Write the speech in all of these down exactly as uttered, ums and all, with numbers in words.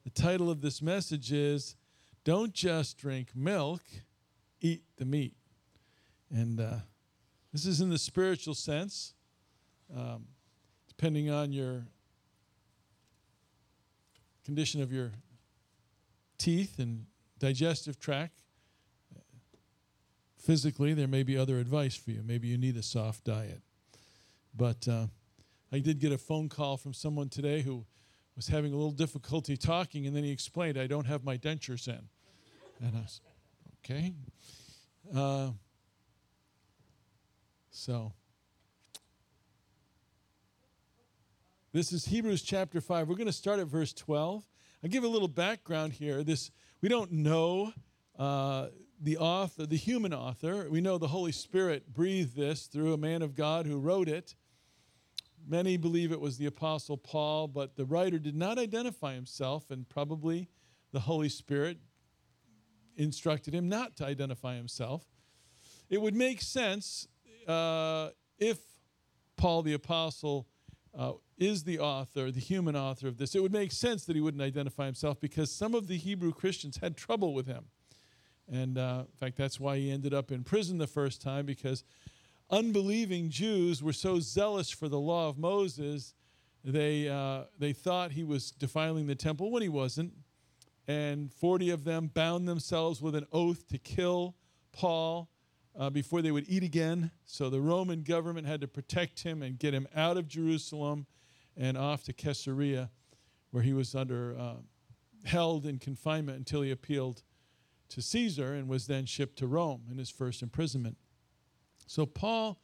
The title of this message is, Don't Just Drink Milk, Eat the Meat. And uh, this is in the spiritual sense, um, depending on your condition of your teeth and digestive tract. Physically, there may be other advice for you. Maybe you need a soft diet. But uh, I did get a phone call from someone today who was having a little difficulty talking, and then he explained, I don't have my dentures in. And I was, okay. Uh, so, this is Hebrews chapter five. We're going to start at verse twelve. I'll give a little background here. This we don't know uh, the author, the human author. We know the Holy Spirit breathed this through a man of God who wrote it. Many believe it was the Apostle Paul, but the writer did not identify himself, and probably the Holy Spirit instructed him not to identify himself. It would make sense uh, if Paul the Apostle uh, is the author, the human author of this. It would make sense that he wouldn't identify himself because some of the Hebrew Christians had trouble with him. And uh, in fact, that's why he ended up in prison the first time, because unbelieving Jews were so zealous for the law of Moses, they uh, they thought he was defiling the temple when he wasn't. And forty of them bound themselves with an oath to kill Paul uh, before they would eat again. So the Roman government had to protect him and get him out of Jerusalem and off to Caesarea, where he was under uh, held in confinement until he appealed to Caesar and was then shipped to Rome in his first imprisonment. So Paul,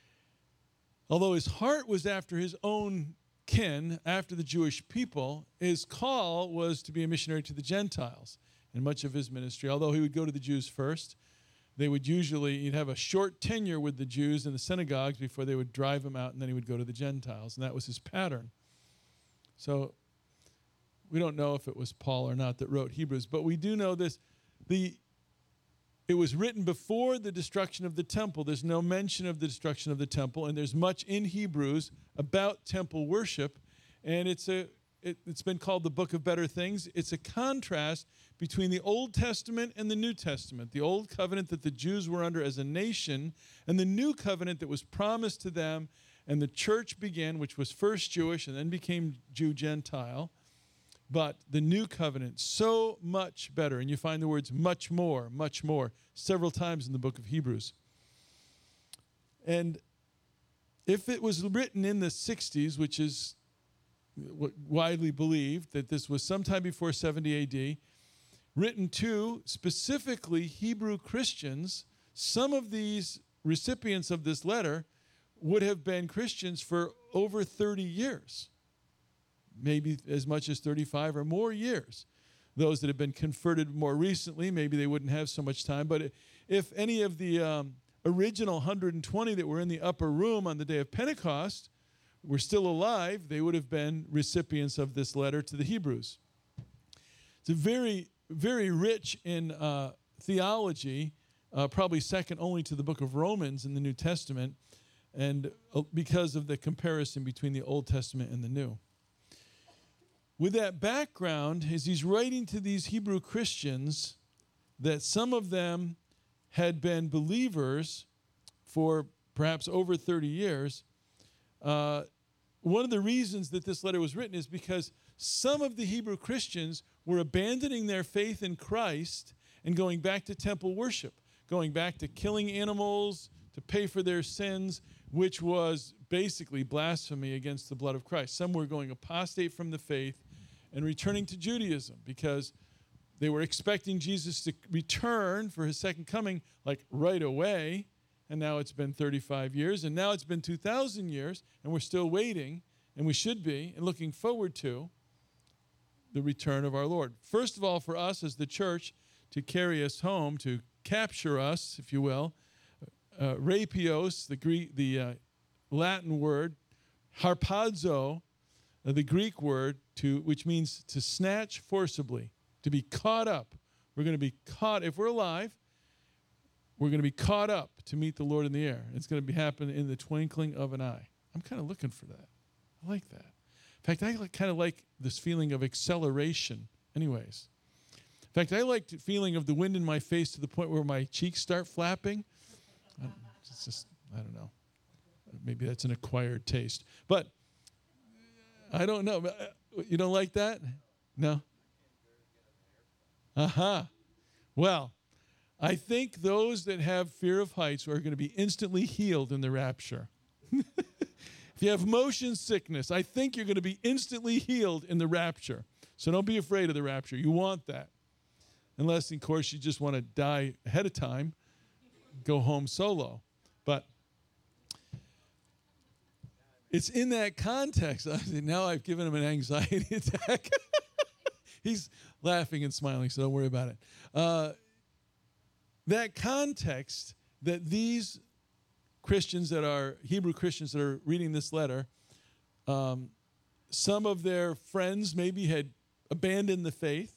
although his heart was after his own kin, after the Jewish people, his call was to be a missionary to the Gentiles. And much of his ministry, although he would go to the Jews first, they would usually, he'd have a short tenure with the Jews in the synagogues before they would drive him out, and then he would go to the Gentiles. And that was his pattern. So we don't know if it was Paul or not that wrote Hebrews, but we do know this. The It was written before the destruction of the temple. There's no mention of the destruction of the temple, and there's much in Hebrews about temple worship, and it's a it, it's been called the Book of Better Things. It's a contrast between the Old Testament and the New Testament, the Old Covenant that the Jews were under as a nation, and the New Covenant that was promised to them, and the church began, which was first Jewish and then became Jew-Gentile. But the new covenant, so much better. And you find the words much more, much more, several times in the book of Hebrews. And if it was written in the sixties, which is widely believed that this was sometime before seventy A D, written to specifically Hebrew Christians, some of these recipients of this letter would have been Christians for over thirty years. Maybe as much as thirty-five or more years. Those that have been converted more recently, maybe they wouldn't have so much time. But if any of the um, original one hundred twenty that were in the upper room on the day of Pentecost were still alive, they would have been recipients of this letter to the Hebrews. It's a very, very rich in uh, theology, uh, probably second only to the book of Romans in the New Testament, and uh, because of the comparison between the Old Testament and the New. With that background, as he's writing to these Hebrew Christians, that some of them had been believers for perhaps over thirty years, uh, one of the reasons that this letter was written is because some of the Hebrew Christians were abandoning their faith in Christ and going back to temple worship, going back to killing animals to pay for their sins, which was basically blasphemy against the blood of Christ. Some were going apostate from the faith and returning to Judaism because they were expecting Jesus to return for his second coming like right away, and now it's been thirty-five years, and now it's been two thousand years, and we're still waiting, and we should be, and looking forward to the return of our Lord. First of all, for us as the church to carry us home, to capture us, if you will, uh, rapios, the Greek, the uh, Latin word, harpazo, uh, the Greek word, to which means to snatch forcibly, to be caught up. We're going to be caught, if we're alive, we're going to be caught up to meet the Lord in the air. It's going to be happen in the twinkling of an eye. I'm kind of looking for that. I like that. In fact, I kind of like this feeling of acceleration anyways. In fact, I like the feeling of the wind in my face to the point where my cheeks start flapping. It's just, I don't know. Maybe that's an acquired taste. But I don't know. You don't like that? No? Uh-huh. Well, I think those that have fear of heights are going to be instantly healed in the rapture. If you have motion sickness, I think you're going to be instantly healed in the rapture. So don't be afraid of the rapture. You want that. Unless, of course, you just want to die ahead of time, go home solo. But it's in that context. Now I've given him an anxiety attack. He's laughing and smiling, so don't worry about it. Uh, that context that these Christians that are, Hebrew Christians that are reading this letter, um, some of their friends maybe had abandoned the faith,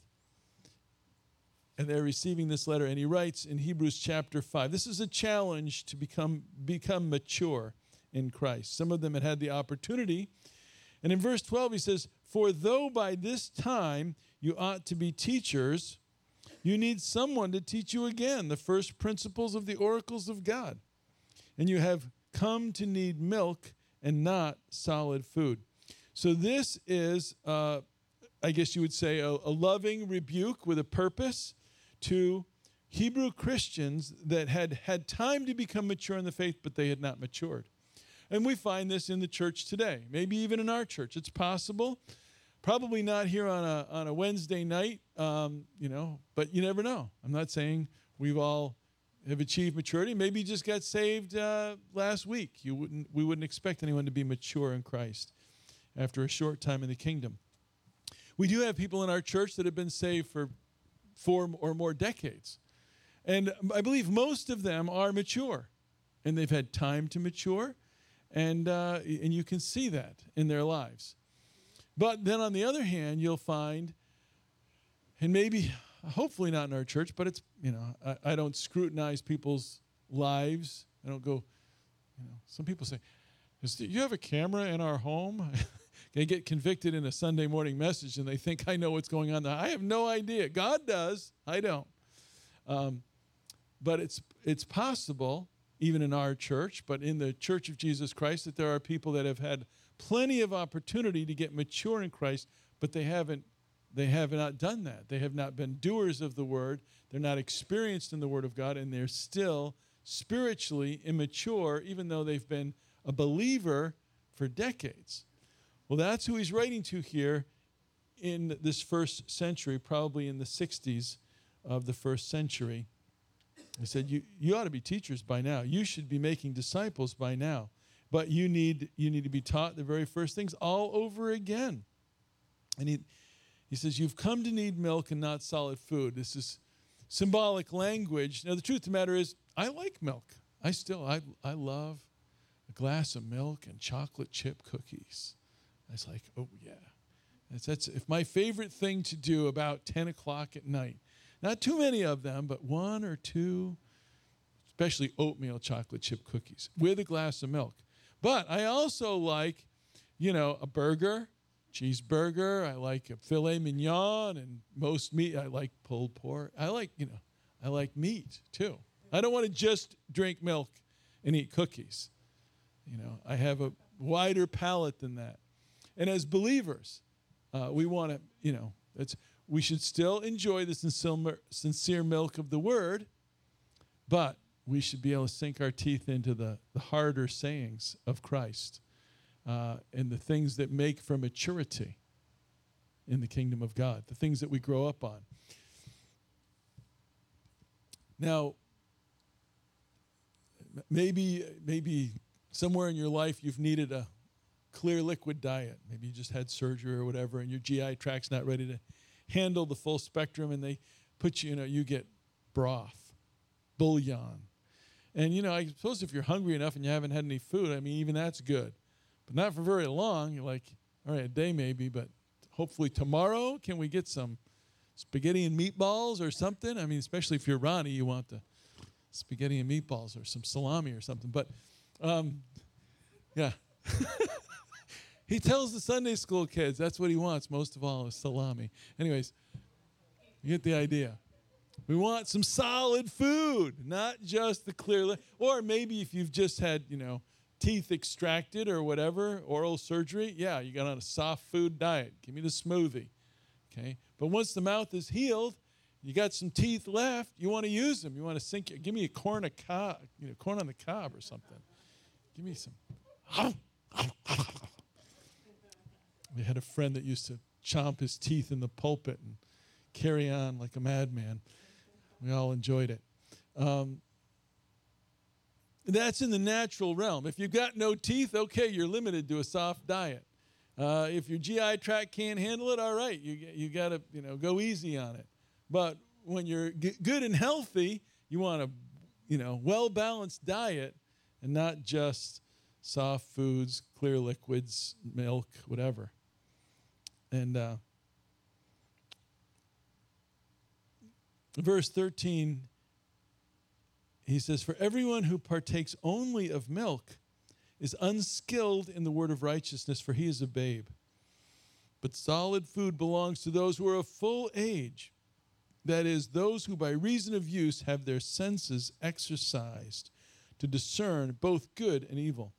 and they're receiving this letter. And he writes in Hebrews chapter five, this is a challenge to become, become mature in Christ. Some of them had had the opportunity. And in verse twelve, he says, for though by this time you ought to be teachers, you need someone to teach you again the first principles of the oracles of God. And you have come to need milk and not solid food. So this is, uh, I guess you would say, a, a loving rebuke with a purpose to Hebrew Christians that had had time to become mature in the faith, but they had not matured. And we find this in the church today, maybe even in our church. It's possible. Probably not here on a on a Wednesday night, um, you know, but you never know. I'm not saying we've all have achieved maturity. Maybe you just got saved uh, last week. You wouldn't. We wouldn't expect anyone to be mature in Christ after a short time in the kingdom. We do have people in our church that have been saved for four or more decades. And I believe most of them are mature, and they've had time to mature, and uh, and you can see that in their lives. But then on the other hand, you'll find, and maybe, hopefully not in our church, but it's, you know, I, I don't scrutinize people's lives. I don't go, you know, some people say, Is the, you have a camera in our home? They get convicted in a Sunday morning message and they think I know what's going on there. I have no idea. God does. I don't. Um, but it's it's possible, even in our church, but in the Church of Jesus Christ, that there are people that have had plenty of opportunity to get mature in Christ, but they haven't they have not done that. They have not been doers of the word. They're not experienced in the word of God, and they're still spiritually immature, even though they've been a believer for decades. Well, that's who he's writing to here in this first century, probably in the sixties of the first century. He said, you, you ought to be teachers by now. You should be making disciples by now. But you need you need to be taught the very first things all over again. And he, he says, you've come to need milk and not solid food. This is symbolic language. Now, the truth of the matter is, I like milk. I still, I, I love a glass of milk and chocolate chip cookies. It's like, oh, yeah. That's, that's if my favorite thing to do about ten o'clock at night. Not too many of them, but one or two, especially oatmeal chocolate chip cookies with a glass of milk. But I also like, you know, a burger, cheeseburger. I like a filet mignon and most meat. I like pulled pork. I like, you know, I like meat too. I don't want to just drink milk and eat cookies. You know, I have a wider palate than that. And as believers, uh, we want to, you know, it's, we should still enjoy the sincere, sincere milk of the word, but we should be able to sink our teeth into the, the harder sayings of Christ uh, and the things that make for maturity in the kingdom of God, the things that we grow up on. Now, maybe maybe somewhere in your life you've needed a clear liquid diet. Maybe you just had surgery or whatever, and your G I tract's not ready to handle the full spectrum, and they put you, you know, you get broth, bouillon. And, you know, I suppose if you're hungry enough and you haven't had any food, I mean, even that's good. But not for very long. You're like, all right, a day maybe, but hopefully tomorrow, can we get some spaghetti and meatballs or something? I mean, especially if you're Ronnie, you want the spaghetti and meatballs or some salami or something. But, um, yeah. He tells the Sunday school kids that's what he wants most of all is salami. Anyways, You get the idea. We want some solid food, not just the clear. Li- or maybe if you've just had, you know, teeth extracted or whatever, oral surgery, yeah, you got on a soft food diet. Give me the smoothie, okay? But once the mouth is healed, you got some teeth left, you want to use them. You want to sink it. Give me a corn, a cob, you know, corn on the cob or something. Give me some. We had a friend that used to chomp his teeth in the pulpit and carry on like a madman. We all enjoyed it. Um, that's in the natural realm. If you've got no teeth, okay, you're limited to a soft diet. Uh, if your G I tract can't handle it, all right, you you got to you know go easy on it. But when you're g- good and healthy, you want a you know well-balanced diet and not just soft foods, clear liquids, milk, whatever. And uh, verse thirteen, he says, "For everyone who partakes only of milk is unskilled in the word of righteousness, for he is a babe. But solid food belongs to those who are of full age, that is, those who by reason of use have their senses exercised to discern both good and evil."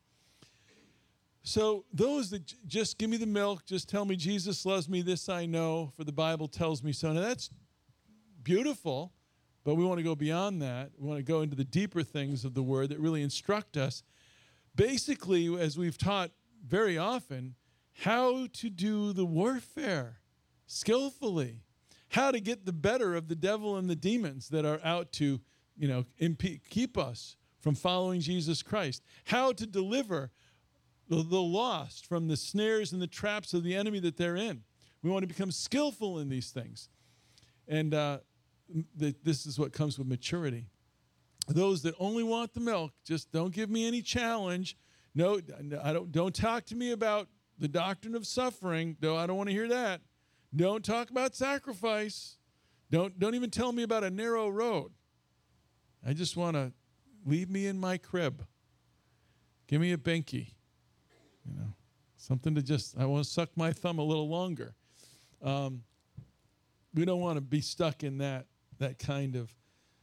So those that j- just give me the milk, just tell me Jesus loves me, this I know, for the Bible tells me so. Now that's beautiful, but we want to go beyond that. We want to go into the deeper things of the word that really instruct us. Basically, as we've taught very often, how to do the warfare skillfully, how to get the better of the devil and the demons that are out to, you know, impe- keep us from following Jesus Christ, how to deliver the, the lost from the snares and the traps of the enemy that they're in. We want to become skillful in these things. And uh, th- this is what comes with maturity. Those that only want the milk, just don't give me any challenge. No, I don't, don't talk to me about the doctrine of suffering. No, I don't want to hear that. Don't talk about sacrifice. Don't, don't even tell me about a narrow road. I just want to leave me in my crib. Give me a binky. You know, something to just, I want to suck my thumb a little longer. Um, we don't want to be stuck in that, that kind of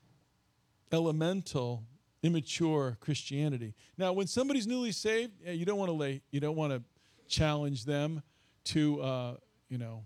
elemental, immature Christianity. Now, when somebody's newly saved, yeah, you don't want to lay, you don't want to challenge them to, uh, you know,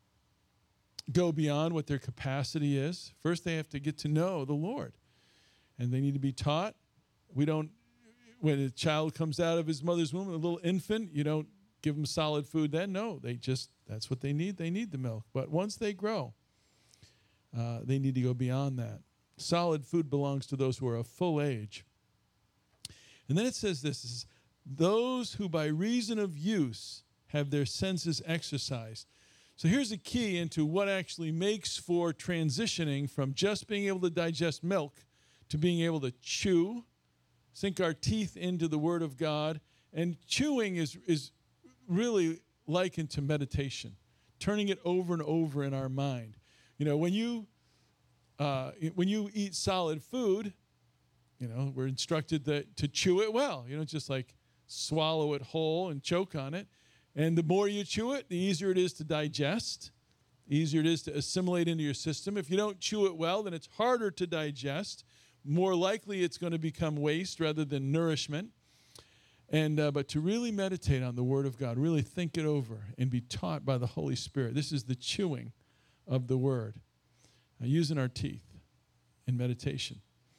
go beyond what their capacity is. First, they have to get to know the Lord, and they need to be taught. We don't, when a child comes out of his mother's womb, a little infant, you don't give them solid food then. No, they just, that's what they need. They need the milk. But once they grow, uh, they need to go beyond that. Solid food belongs to those who are of full age. And then it says this, is those who by reason of use have their senses exercised. So here's a key into what actually makes for transitioning from just being able to digest milk to being able to chew, sink our teeth into the Word of God. And chewing is, is really likened to meditation, turning it over and over in our mind. You know, when you uh, when you eat solid food, you know, we're instructed that, to chew it well. You don't just like swallow it whole and choke on it. And the more you chew it, the easier it is to digest, the easier it is to assimilate into your system. If you don't chew it well, then it's harder to digest. More likely it's going to become waste rather than nourishment. And uh, but to really meditate on the Word of God, really think it over and be taught by the Holy Spirit. This is the chewing of the Word, uh, using our teeth in meditation.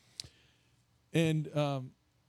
And um,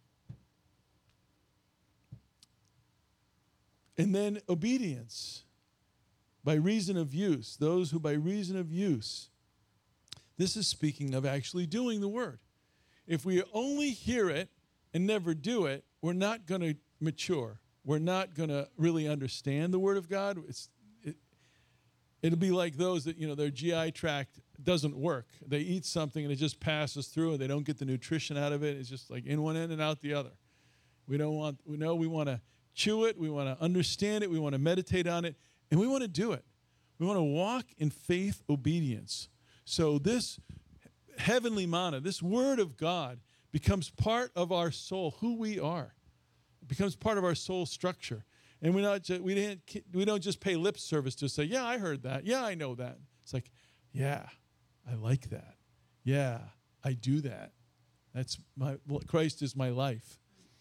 and then obedience by reason of use. Those who by reason of use. This is speaking of actually doing the Word. If we only hear it and never do it, we're not going to mature. We're not going to really understand the Word of God. It's, it, it'll be like those that, you know, their G I tract doesn't work. They eat something and it just passes through and they don't get the nutrition out of it. It's just like in one end and out the other. We don't want, we know we want to chew it. We want to understand it. We want to meditate on it. And we want to do it. We want to walk in faith obedience. So this heavenly manna, this Word of God, becomes part of our soul, who we are. It becomes part of our soul structure. And we're not just, we, didn't, we don't just pay lip service to say, yeah, I heard that. Yeah, I know that. It's like, yeah, I like that. Yeah, I do that. That's my, Christ is my life.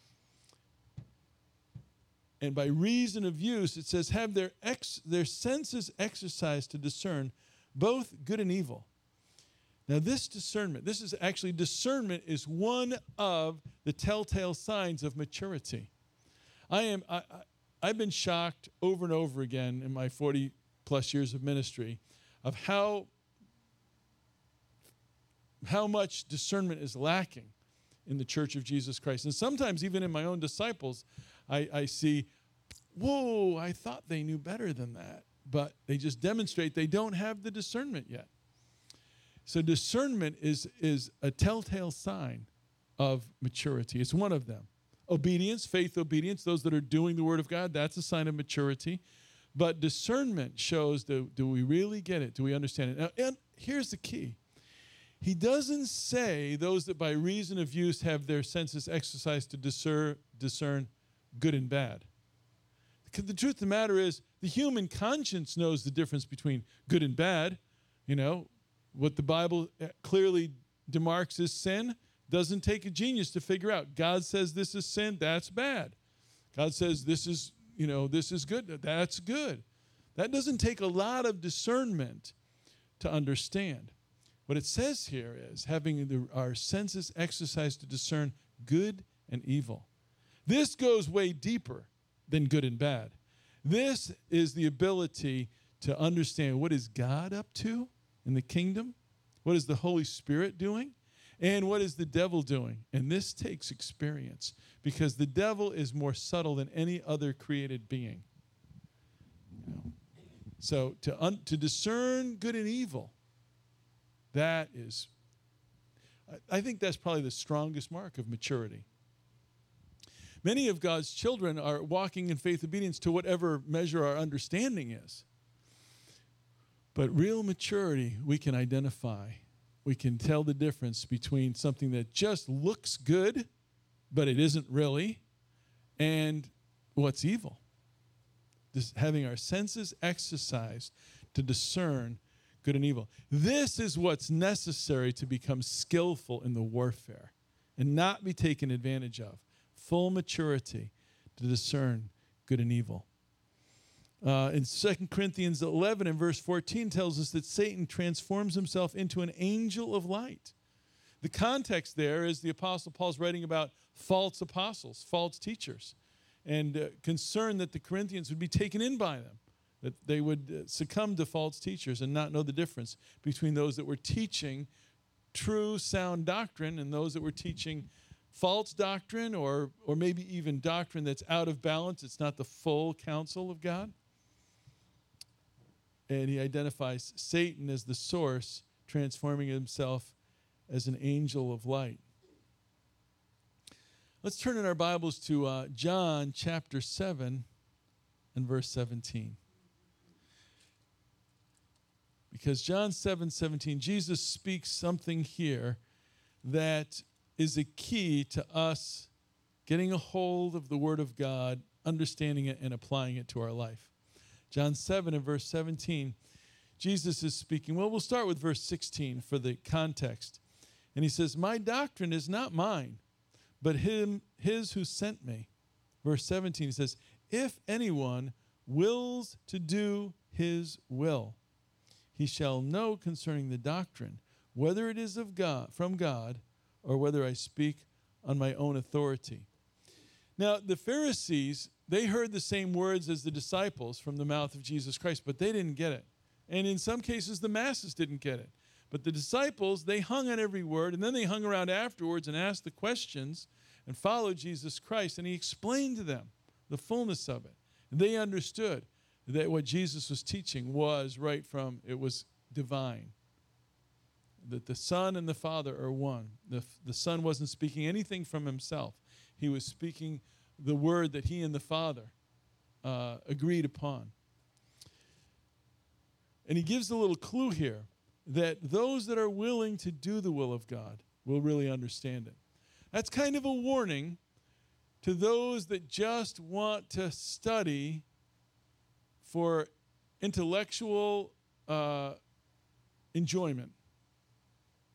And by reason of use, it says, have their ex, their senses exercised to discern both good and evil. Now this discernment, this is actually, discernment is one of the telltale signs of maturity. I am, I, I, I've been shocked over and over again in my forty plus years of ministry of how, how much discernment is lacking in the Church of Jesus Christ. And sometimes even in my own disciples, I, I see, whoa, I thought they knew better than that. But they just demonstrate they don't have the discernment yet. So discernment is, is a telltale sign of maturity. It's one of them. Obedience, faith obedience, those that are doing the Word of God, that's a sign of maturity. But discernment shows, do, do we really get it? Do we understand it? Now, and here's the key. He doesn't say those that by reason of use have their senses exercised to discern, discern good and bad. Because the truth of the matter is, the human conscience knows the difference between good and bad. You know, what the Bible clearly demarks as sin doesn't take a genius to figure out. God says this is sin, that's bad. God says this is, you know, this is good, that's good. That doesn't take a lot of discernment to understand. What it says here is having the, our senses exercised to discern good and evil. This goes way deeper than good and bad. This is the ability to understand what is God up to in the kingdom, what is the Holy Spirit doing, and what is the devil doing. And this takes experience because the devil is more subtle than any other created being. You know? So to, un- to discern good and evil, that is, I, I think that's probably the strongest mark of maturity. Many of God's children are walking in faith obedience to whatever measure our understanding is. But real maturity, we can identify. We can tell the difference between something that just looks good, but it isn't really, and what's evil. Just having our senses exercised to discern good and evil. This is what's necessary to become skillful in the warfare and not be taken advantage of. Full maturity to discern good and evil. Uh, in Second Corinthians eleven and verse fourteen tells us that Satan transforms himself into an angel of light. The context there is the Apostle Paul's writing about false apostles, false teachers, and uh, concerned that the Corinthians would be taken in by them, that they would uh, succumb to false teachers and not know the difference between those that were teaching true, sound doctrine and those that were teaching false doctrine or, or maybe even doctrine that's out of balance. It's not the full counsel of God. And he identifies Satan as the source, transforming himself as an angel of light. Let's turn in our Bibles to uh, John chapter seven and verse seventeen. Because John seven seventeen, Jesus speaks something here that is a key to us getting a hold of the Word of God, understanding it, and applying it to our life. John seven and verse seventeen, Jesus is speaking. Well, we'll start with verse sixteen for the context. And he says, my doctrine is not mine, but him, his who sent me. Verse seventeen, he says, if anyone wills to do his will, he shall know concerning the doctrine, whether it is of God, from God, or whether I speak on my own authority. Now, the Pharisees, they heard the same words as the disciples from the mouth of Jesus Christ, but they didn't get it. And in some cases, the masses didn't get it. But the disciples, they hung on every word, and then they hung around afterwards and asked the questions and followed Jesus Christ, and he explained to them the fullness of it. And they understood that what Jesus was teaching was right from, it was divine. That the Son and the Father are one. The, the Son wasn't speaking anything from himself. He was speaking the word that he and the Father uh, agreed upon. And he gives a little clue here that those that are willing to do the will of God will really understand it. That's kind of a warning to those that just want to study for intellectual uh, enjoyment.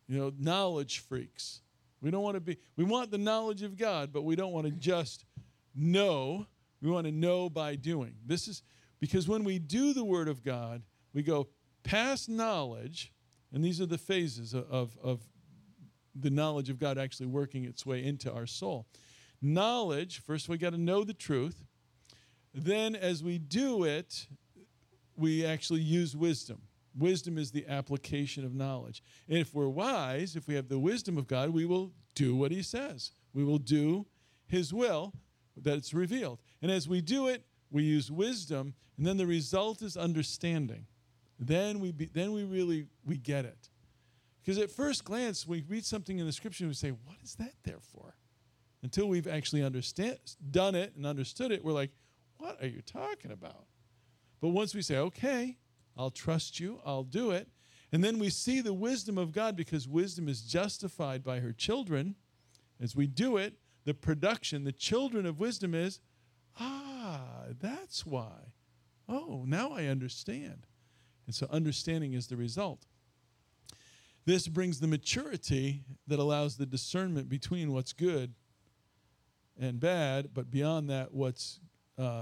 you know, knowledge freaks. We don't want to be, we want the knowledge of God, but we don't want to just know. We want to know by doing. This is because when we do the Word of God, we go past knowledge, and these are the phases of, of, of the knowledge of God actually working its way into our soul. Knowledge, first we got to know the truth. Then as we do it, we actually use wisdom. Wisdom is the application of knowledge. And if we're wise, if we have the wisdom of God, we will do what he says. We will do his will that's revealed. And as we do it, we use wisdom, and then the result is understanding. Then we be, then we really we get it. Because at first glance, we read something in the scripture and we say, what is that there for? Until we've actually understand, done it and understood it, we're like, what are you talking about? But once we say, okay, I'll trust you, I'll do it. And then we see the wisdom of God, because wisdom is justified by her children. As we do it, the production, the children of wisdom is, ah, that's why. Oh, now I understand. And so understanding is the result. This brings the maturity that allows the discernment between what's good and bad, but beyond that, what's uh,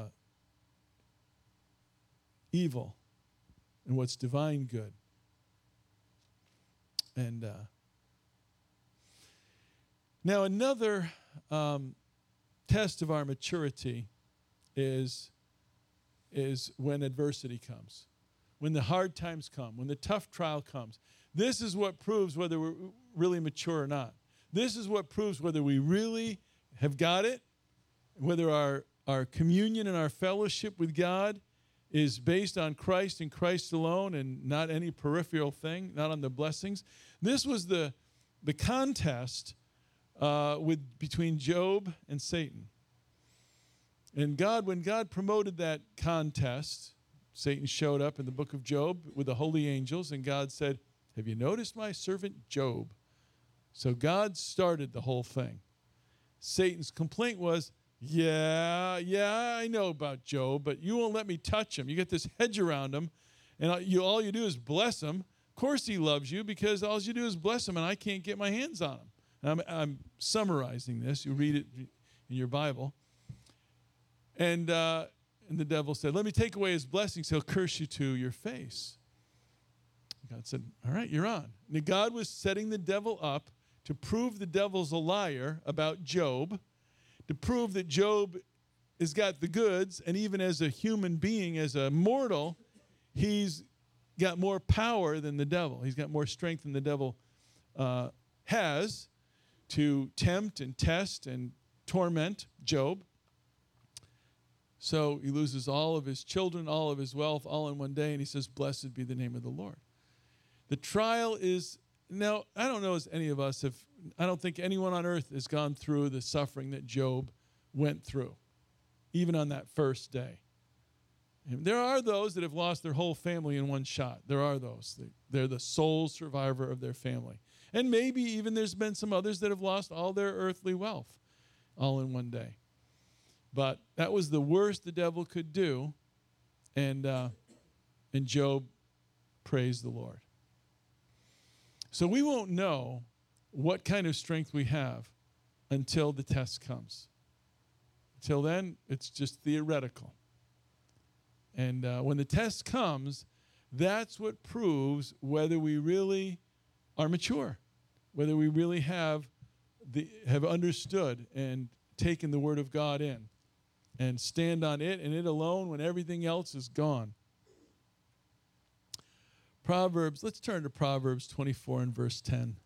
evil and what's divine good. And uh, now another um, test of our maturity is, is when adversity comes, when the hard times come, when the tough trial comes. This is what proves whether we're really mature or not. This is what proves whether we really have got it, whether our, our communion and our fellowship with God is based on Christ and Christ alone and not any peripheral thing, not on the blessings. This was the, the contest uh, with between Job and Satan. And God, when God promoted that contest, Satan showed up in the book of Job with the holy angels, and God said, have you noticed my servant Job? So God started the whole thing. Satan's complaint was, yeah, yeah, I know about Job, but you won't let me touch him. You get this hedge around him, and you, all you do is bless him. Of course he loves you, because all you do is bless him, and I can't get my hands on him. And I'm, I'm summarizing this. You read it in your Bible. And, uh, and the devil said, let me take away his blessings. He'll curse you to your face. God said, all right, you're on. Now, God was setting the devil up to prove the devil's a liar about Job, to prove that Job has got the goods, and even as a human being, as a mortal, he's got more power than the devil. He's got more strength than the devil uh, has to tempt and test and torment Job. So he loses all of his children, all of his wealth, all in one day, and he says, blessed be the name of the Lord. The trial is, now, I don't know as any of us have, I don't think anyone on earth has gone through the suffering that Job went through, even on that first day. And there are those that have lost their whole family in one shot. There are those. They're the sole survivor of their family. And maybe even there's been some others that have lost all their earthly wealth all in one day. But that was the worst the devil could do. And, uh, and Job praised the Lord. So we won't know what kind of strength we have until the test comes. Until then, it's just theoretical. And uh, when the test comes, that's what proves whether we really are mature, whether we really have the have understood and taken the Word of God in and stand on it and it alone when everything else is gone. Proverbs, let's turn to Proverbs twenty-four and verse ten.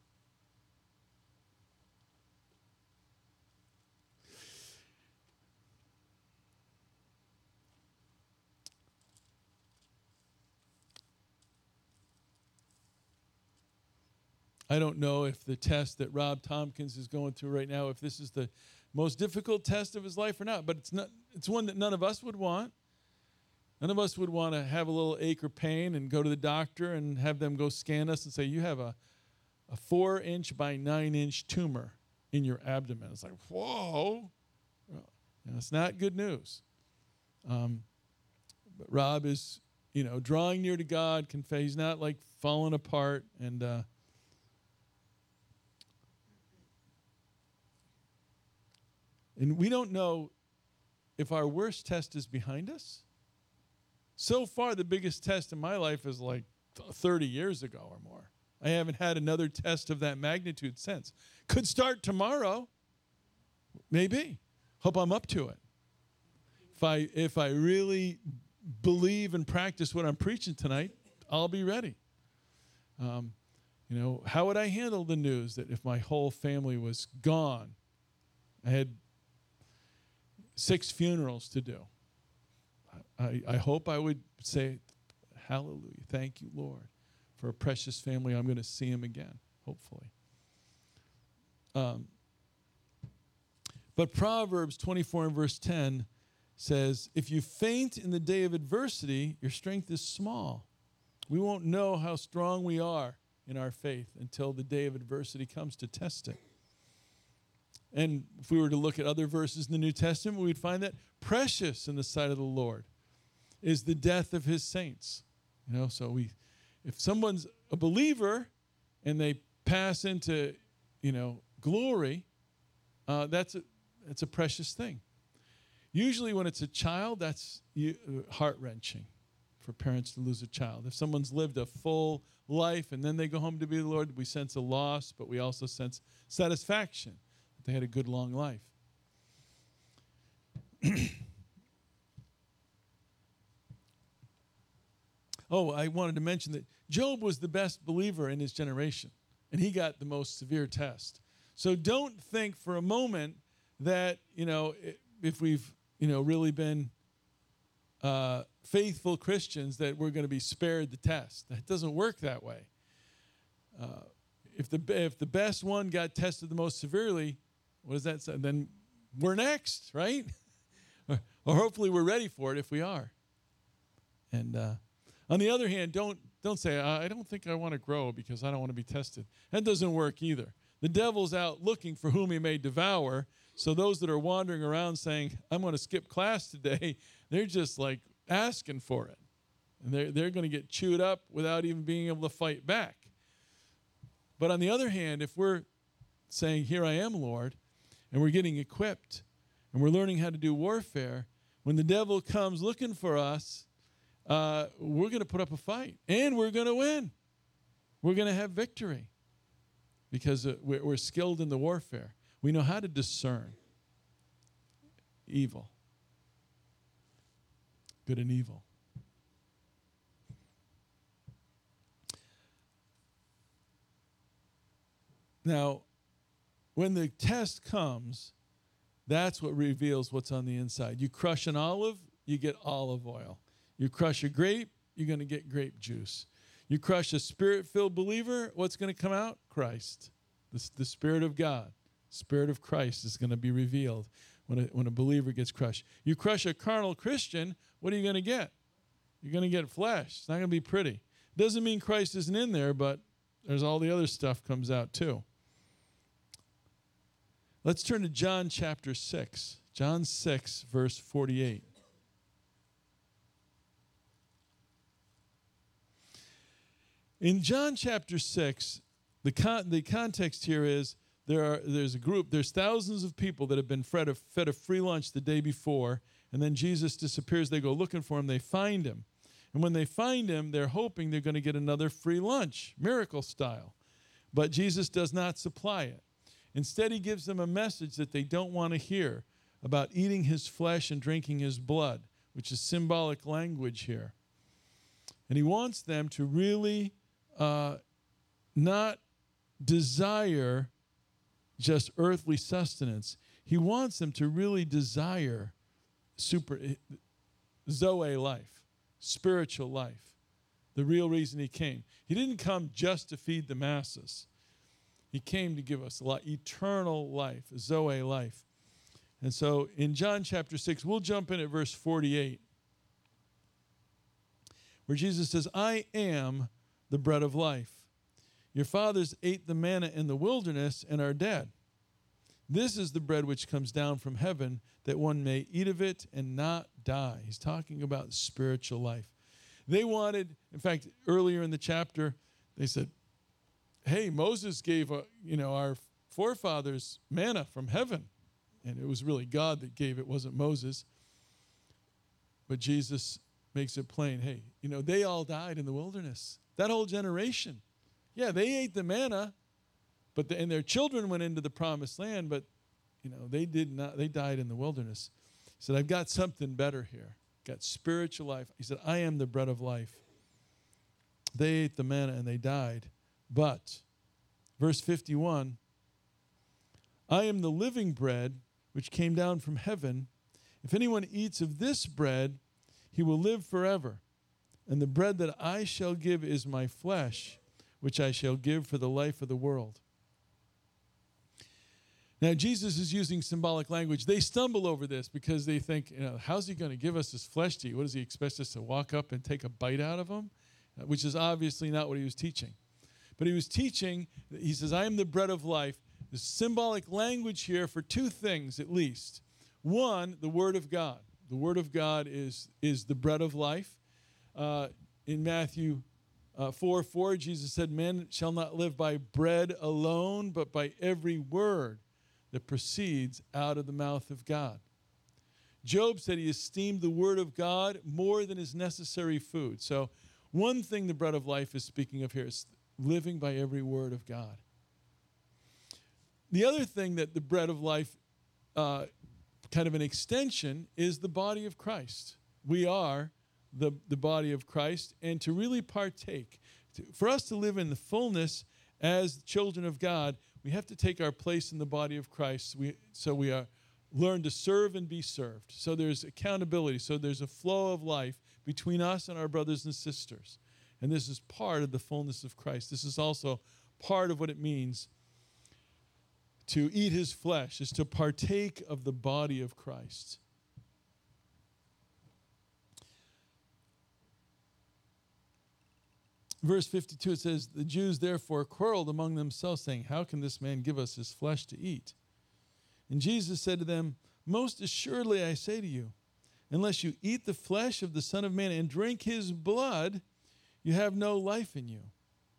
I don't know if the test that Rob Tompkins is going through right now, if this is the most difficult test of his life or not, but it's not. It's one that none of us would want. None of us would want to have a little ache or pain and go to the doctor and have them go scan us and say, you have a, a four-inch by nine-inch tumor in your abdomen. It's like, whoa. And it's not good news. Um, but Rob is, you know, drawing near to God. Conf- he's not, like, falling apart. And uh, And we don't know if our worst test is behind us. So far, the biggest test in my life is like thirty years ago or more. I haven't had another test of that magnitude since. Could start tomorrow. Maybe. Hope I'm up to it. If I, if I really believe and practice what I'm preaching tonight, I'll be ready. Um, you know, how would I handle the news that if my whole family was gone? I had six funerals to do. I, I hope I would say, hallelujah, thank you, Lord, for a precious family. I'm going to see him again, hopefully. Um, but Proverbs twenty-four and verse ten says, if you faint in the day of adversity, your strength is small. We won't know how strong we are in our faith until the day of adversity comes to test it. And if we were to look at other verses in the New Testament, we'd find that precious in the sight of the Lord is the death of his saints. You know, so we, if someone's a believer and they pass into, you know, glory, uh, that's a, that's a precious thing. Usually when it's a child, that's uh, heart-wrenching for parents to lose a child. If someone's lived a full life and then they go home to be the Lord, we sense a loss, but we also sense satisfaction that they had a good, long life. Oh, I wanted to mention that Job was the best believer in his generation, and he got the most severe test. So don't think for a moment that, you know, if we've, you know, really been uh, faithful Christians that we're going to be spared the test. That doesn't work that way. Uh, if the if the best one got tested the most severely, what does that say? Then we're next, right? or, or hopefully we're ready for it if we are. And uh, on the other hand, don't don't say, I don't think I want to grow because I don't want to be tested. That doesn't work either. The devil's out looking for whom he may devour. So those that are wandering around saying, I'm going to skip class today, they're just like asking for it. And they're, they're going to get chewed up without even being able to fight back. But on the other hand, if we're saying, here I am, Lord, and we're getting equipped, and we're learning how to do warfare, when the devil comes looking for us, uh, we're going to put up a fight, and we're going to win. We're going to have victory because uh, we're, we're skilled in the warfare. We know how to discern evil, good and evil. Now, when the test comes, that's what reveals what's on the inside. You crush an olive, you get olive oil. You crush a grape, you're going to get grape juice. You crush a spirit-filled believer, what's going to come out? Christ, the, the Spirit of God. Spirit of Christ is going to be revealed when a, when a believer gets crushed. You crush a carnal Christian, what are you going to get? You're going to get flesh. It's not going to be pretty. Doesn't mean Christ isn't in there, but there's all the other stuff comes out too. Let's turn to John chapter six. John six, verse forty-eight. In John chapter six, the con- the context here is there are there's a group, there's thousands of people that have been fed a, fed a free lunch the day before, and then Jesus disappears. They go looking for him. They find him. And when they find him, they're hoping they're going to get another free lunch, miracle style. But Jesus does not supply it. Instead, he gives them a message that they don't want to hear about eating his flesh and drinking his blood, which is symbolic language here. And he wants them to really uh, not desire just earthly sustenance. He wants them to really desire super Zoe life, spiritual life, the real reason he came. He didn't come just to feed the masses. He came to give us life, eternal life, Zoe life. And so in John chapter six, we'll jump in at verse forty-eight, where Jesus says, I am the bread of life. Your fathers ate the manna in the wilderness and are dead. This is the bread which comes down from heaven, that one may eat of it and not die. He's talking about spiritual life. They wanted, in fact, earlier in the chapter, they said, hey, Moses gave, a, you know, our forefathers manna from heaven. And it was really God that gave it, wasn't Moses. But Jesus makes it plain, hey, you know, they all died in the wilderness. That whole generation. Yeah, they ate the manna, but the, and their children went into the promised land, but, you know, they did not, they died in the wilderness. He said, I've got something better here. Got spiritual life. He said, I am the bread of life. They ate the manna and they died. But, verse fifty-one, I am the living bread which came down from heaven. If anyone eats of this bread, he will live forever. And the bread that I shall give is my flesh, which I shall give for the life of the world. Now, Jesus is using symbolic language. They stumble over this because they think, you know, how's he going to give us his flesh to eat? What does he expect us to walk up and take a bite out of him? Uh, which is obviously not what he was teaching. But he was teaching, he says, I am the bread of life. There's symbolic language here for two things at least. One, the Word of God. The Word of God is, is the bread of life. Uh, in Matthew uh, four four, Jesus said, man shall not live by bread alone, but by every word that proceeds out of the mouth of God. Job said he esteemed the Word of God more than his necessary food. So one thing the bread of life is speaking of here is living by every word of God. The other thing that the bread of life, uh, kind of an extension, is the body of Christ. We are the, the body of Christ, and to really partake, to, for us to live in the fullness as children of God, we have to take our place in the body of Christ. We, so we are learn to serve and be served. So there's accountability. So there's a flow of life between us and our brothers and sisters. And this is part of the fullness of Christ. This is also part of what it means to eat his flesh, is to partake of the body of Christ. Verse fifty-two, it says, the Jews therefore quarreled among themselves, saying, how can this man give us his flesh to eat? And Jesus said to them, most assuredly I say to you, unless you eat the flesh of the Son of Man and drink his blood, you have no life in you.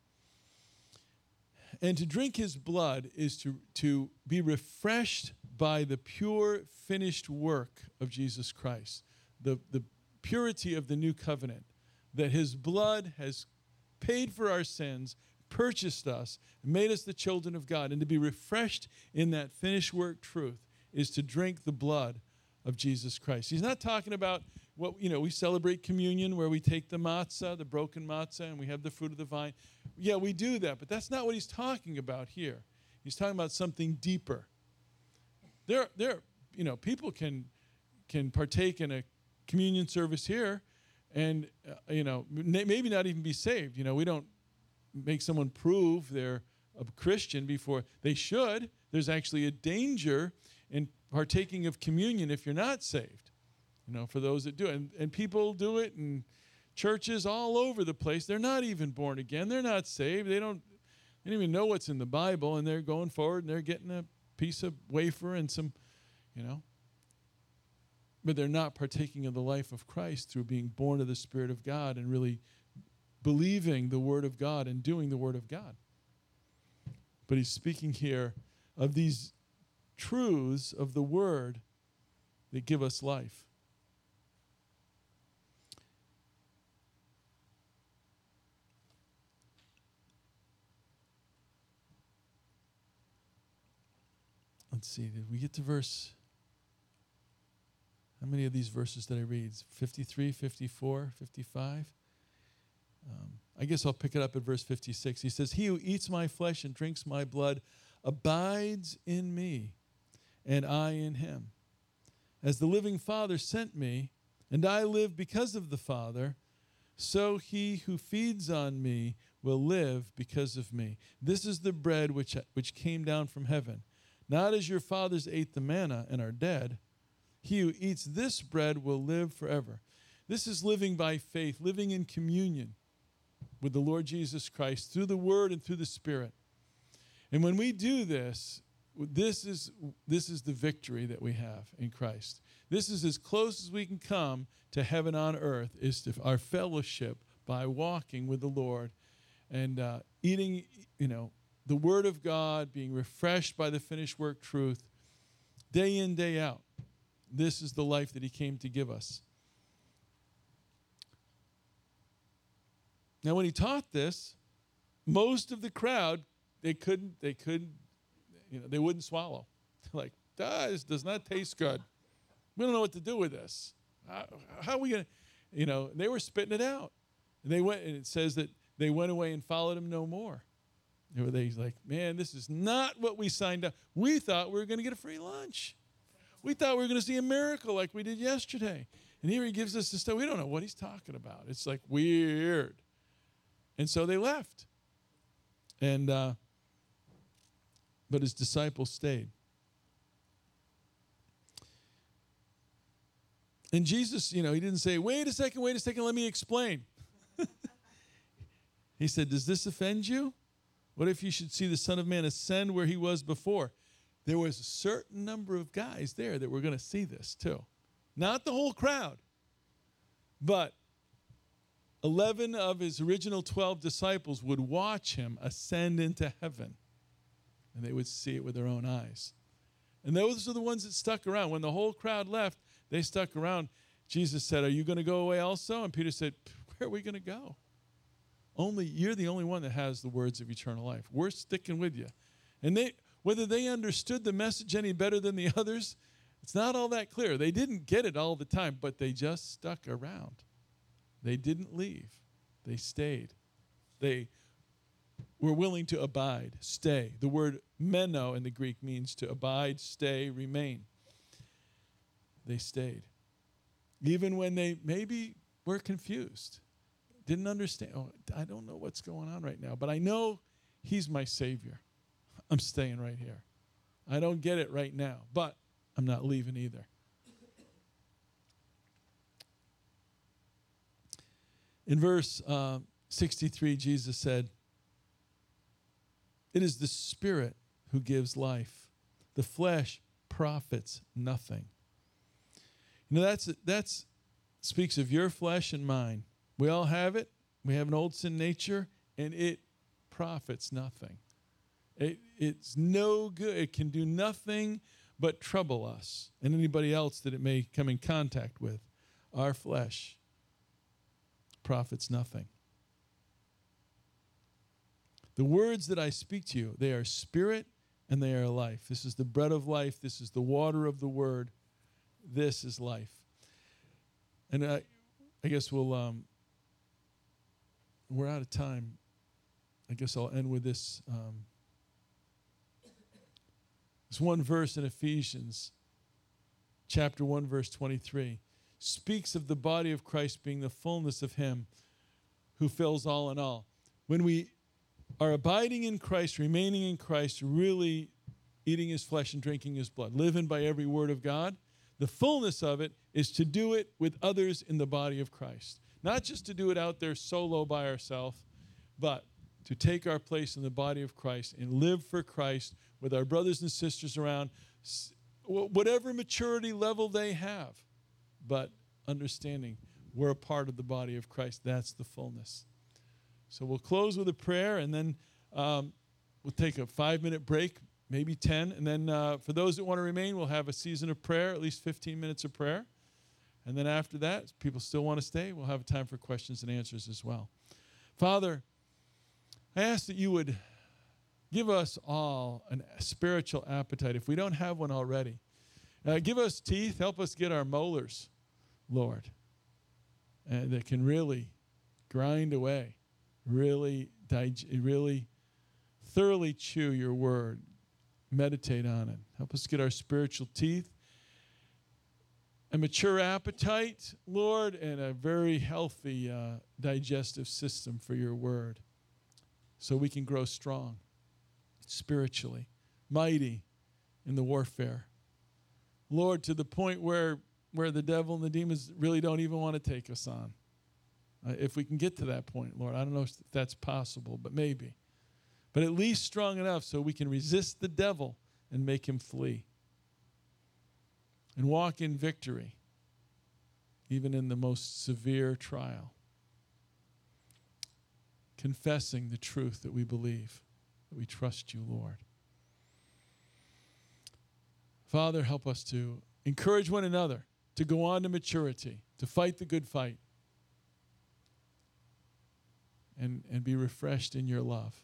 And to drink his blood is to, to be refreshed by the pure, finished work of Jesus Christ, the, the purity of the new covenant, that his blood has paid for our sins, purchased us, made us the children of God. And to be refreshed in that finished work truth is to drink the blood of Jesus Christ. He's not talking about what, you know, we celebrate communion where we take the matzah, the broken matzah, and we have the fruit of the vine. Yeah, we do that, but that's not what he's talking about here. He's talking about something deeper. There, there, you know, people can can partake in a communion service here and, uh, you know, maybe not even be saved. You know, we don't make someone prove they're a Christian before they should. There's actually a danger in partaking of communion if you're not saved, you know, for those that do it. And, and people do it in churches all over the place. They're not even born again. They're not saved. They don't, they don't even know what's in the Bible, and they're going forward and they're getting a piece of wafer and some, you know, but they're not partaking of the life of Christ through being born of the Spirit of God and really believing the Word of God and doing the Word of God. But he's speaking here of these truths of the Word that give us life. Let's see, did we get to verse? How many of these verses did I read? fifty-three, fifty-four, fifty-five? Um, I guess I'll pick it up at verse fifty-six. He says, he who eats my flesh and drinks my blood abides in me, and I in him. As the living Father sent me, and I live because of the Father, so he who feeds on me will live because of me. This is the bread which, which came down from heaven. Not as your fathers ate the manna and are dead. He who eats this bread will live forever. This is living by faith, living in communion with the Lord Jesus Christ through the Word and through the Spirit. And when we do this, this is, this is the victory that we have in Christ. This is as close as we can come to heaven on earth, is to our fellowship by walking with the Lord and uh, eating, you know, the Word of God, being refreshed by the finished work truth, day in, day out. This is the life that he came to give us. Now, when he taught this, most of the crowd, they couldn't, they couldn't, you know, they wouldn't swallow. Like, ah, this does not taste good. We don't know what to do with this. How, how are we going to, you know, they were spitting it out. And they went, and it says that they went away and followed him no more. They were they like, man, this is not what we signed up. We thought we were going to get a free lunch. We thought we were going to see a miracle like we did yesterday. And here he gives us this stuff. We don't know what he's talking about. It's like weird. And so they left. And, uh, but his disciples stayed. And Jesus, you know, he didn't say, wait a second, wait a second, let me explain. He said, does this offend you? What if you should see the Son of Man ascend where he was before? There was a certain number of guys there that were going to see this too. Not the whole crowd, but eleven of his original twelve disciples would watch him ascend into heaven, and they would see it with their own eyes. And those are the ones that stuck around. When the whole crowd left, they stuck around. Jesus said, are you going to go away also? And Peter said, where are we going to go? Only you're the only one that has the words of eternal life. We're sticking with you. And they, whether they understood the message any better than the others, it's not all that clear. They didn't get it all the time, but they just stuck around. They didn't leave. They stayed. They were willing to abide, stay. The word meno in the Greek means to abide, stay, remain. They stayed. Even when they maybe were confused, didn't understand. Oh, I don't know what's going on right now, but I know he's my Savior. I'm staying right here. I don't get it right now, but I'm not leaving either. In verse uh, sixty-three, Jesus said, it is the Spirit who gives life. The flesh profits nothing. You know, that's that's speaks of your flesh and mine. We all have it. We have an old sin nature, and it profits nothing. It, it's no good. It can do nothing but trouble us and anybody else that it may come in contact with. Our flesh profits nothing. The words that I speak to you, they are spirit and they are life. This is the bread of life. This is the water of the word. This is life. And I, I guess we'll, um, we're out of time. I guess I'll end with this. Um, this one verse in Ephesians, chapter one, verse twenty-three, speaks of the body of Christ being the fullness of him who fills all in all. When we are abiding in Christ, remaining in Christ, really eating his flesh and drinking his blood, living by every word of God, the fullness of it is to do it with others in the body of Christ. Not just to do it out there solo by ourselves, but to take our place in the body of Christ and live for Christ with our brothers and sisters around, whatever maturity level they have, but understanding we're a part of the body of Christ. That's the fullness. So we'll close with a prayer, and then um, we'll take a five-minute break, maybe ten. And then uh, for those that want to remain, we'll have a season of prayer, at least fifteen minutes of prayer. And then after that, if people still want to stay, we'll have time for questions and answers as well. Father, I ask that you would give us all a spiritual appetite, if we don't have one already. Uh, give us teeth. Help us get our molars, Lord, uh, that can really grind away, really, dig- really thoroughly chew your word, meditate on it. Help us get our spiritual teeth, a mature appetite, Lord, and a very healthy uh, digestive system for your word, so we can grow strong spiritually, mighty in the warfare. Lord, to the point where, where the devil and the demons really don't even want to take us on. Uh, if we can get to that point, Lord, I don't know if that's possible, but maybe. But at least strong enough so we can resist the devil and make him flee. And walk in victory, even in the most severe trial. Confessing the truth that we believe, that we trust you, Lord. Father, help us to encourage one another to go on to maturity, to fight the good fight, and, and be refreshed in your love.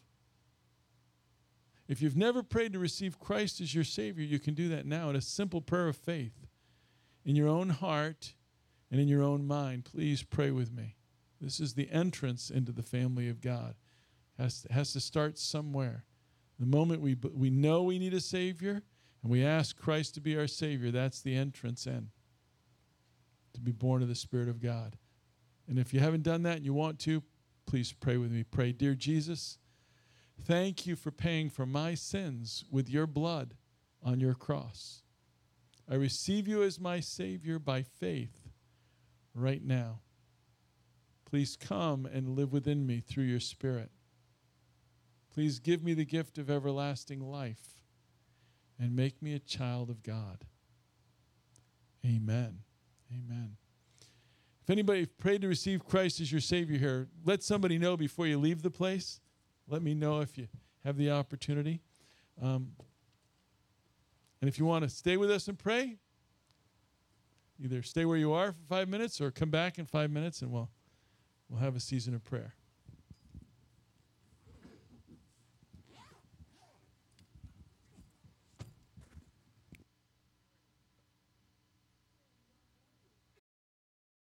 If you've never prayed to receive Christ as your Savior, you can do that now in a simple prayer of faith. In your own heart and in your own mind, please pray with me. This is the entrance into the family of God. It has to, has to start somewhere. The moment we, we know we need a Savior and we ask Christ to be our Savior, that's the entrance in, to be born of the Spirit of God. And if you haven't done that and you want to, please pray with me. Pray, dear Jesus, thank you for paying for my sins with your blood on your cross. I receive you as my Savior by faith right now. Please come and live within me through your Spirit. Please give me the gift of everlasting life and make me a child of God. Amen. Amen. If anybody prayed to receive Christ as your Savior here, let somebody know before you leave the place. Let me know if you have the opportunity. Um, and if you want to stay with us and pray, either stay where you are for five minutes or come back in five minutes and we'll, we'll have a season of prayer.